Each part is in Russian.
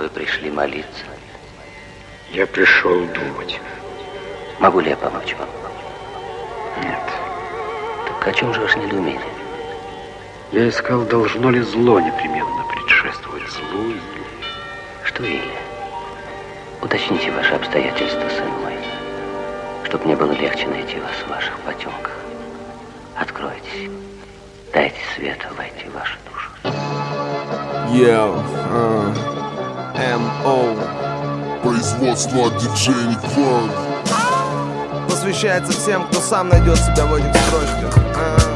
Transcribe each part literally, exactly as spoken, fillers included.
Вы пришли молиться? Я пришел думать. Могу ли я помочь вам? Нет. Так о чем же ваше недоумение? Я искал, должно ли зло непременно предшествовать злу или... Что или? Уточните ваши обстоятельства, сын мой, чтобы мне было легче найти вас в ваших потемках. Откройтесь. Дайте свету войти в вашу душу. Yo, uh, эм о. Производство от диджей Никван. Посвящается всем, кто сам найдет себя в этих строчках. uh.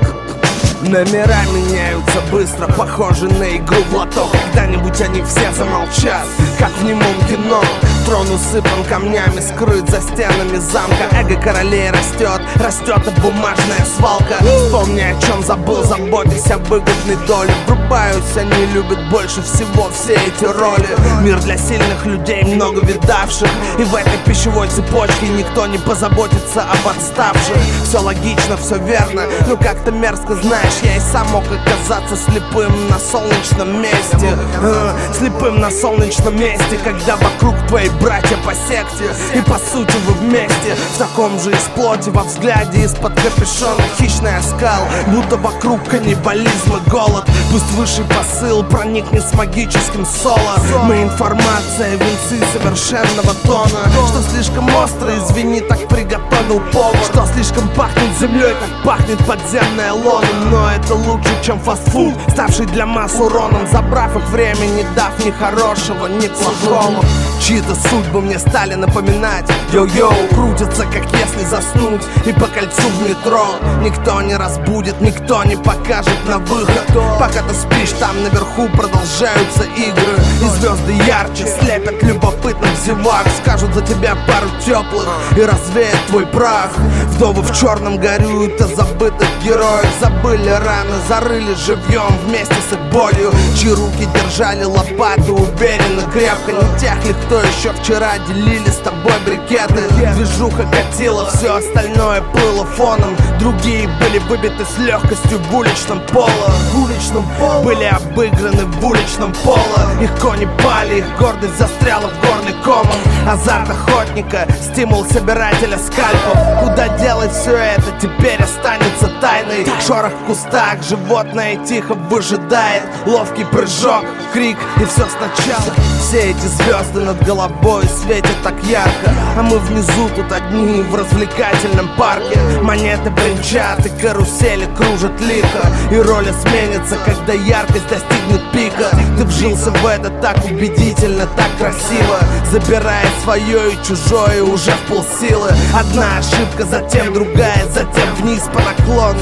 Номера меняются быстро, похожи на игру в лото. Когда-нибудь они все замолчат, как в немом кино. Трон усыпан камнями, скрыт за стенами замка. Эго королей растет, растет и бумажная свалка. Вспомни, о чем забыл, заботясь о выгодной доле. Врубаюсь, они любят больше всего все эти роли. Мир для сильных людей, много видавших. И в этой пищевой цепочке никто не позаботится об отставших. Все логично, все верно, но как-то мерзко, знаешь, я и сам мог оказаться слепым на солнечном месте. э, Слепым на солнечном месте, когда вокруг твои братья по секте. И по сути вы вместе, в таком же из плоти. Во взгляде из-под капюшона хищный оскал, будто вокруг каннибализм и голод. Пусть высший посыл проникнет с магическим соло. Мы информация, венцы совершенного тона. Что слишком остро, извини, так приготовил повар. Что слишком пахнет землей, как пахнет подземная лона. Но это лучше, чем фастфуд, ставший для масс уроном. Забрав их время, не дав ни хорошего, ни плохого. Чьи-то судьбы мне стали напоминать. Йо-йо, крутятся, как если заснуть. И по кольцу в метро никто не разбудит, никто не покажет на выход. Пока ты спишь, там наверху продолжаются игры. И звезды ярче слепят любопытных зевак. Скажут за тебя пару теплых и развеят твой прах. Вдовы в черном горюют о забытых героях. Забыли раны, зарыли живьем вместе с их болью. Чьи руки держали лопаты уверенно, крепко. Не тех ли, кто еще вчера делили с тобой брикеты. Движуха катила, все остальное плыло фоном. Другие были выбиты с легкостью в уличном поло. В уличном поло были обыграны в уличном поло. Их кони пали, их гордость застряла в горле комом. Азарт охотника, стимул собирателя скальпов. Куда делать все это, теперь останется тайной. Шорох в кустах, животное тихо выжидает. Ловкий прыжок, крик и все сначала. Все эти звезды над головой светят так ярко, а мы внизу тут одни в развлекательном парке. Монеты бренчат и карусели кружат лихо. И роли сменятся, когда яркость достигнет пика. Ты вжился в это так убедительно, так красиво, забирая свое и чужое уже в полсилы. Одна ошибка, затем другая, затем вниз по наклонной,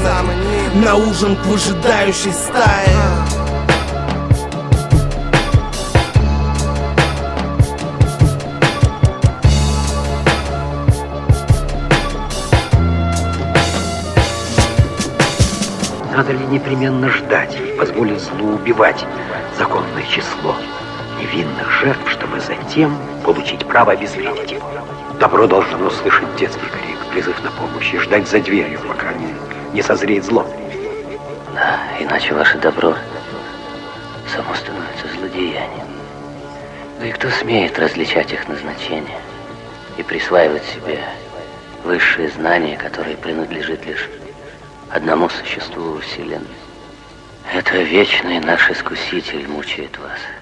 на ужин к выжидающей стае. Надо ли непременно ждать и позволить злу убивать законное число невинных жертв, чтобы затем получить право обезвредить его? Добро должно слышать детский крик, призыв на помощь и ждать за дверью, пока не, не созреет зло. Да, иначе ваше добро само становится злодеянием. Да и кто смеет различать их назначение и присваивать себе высшие знания, которые принадлежит лишь одному существу во Вселенной? Это вечный наш Искуситель мучает вас.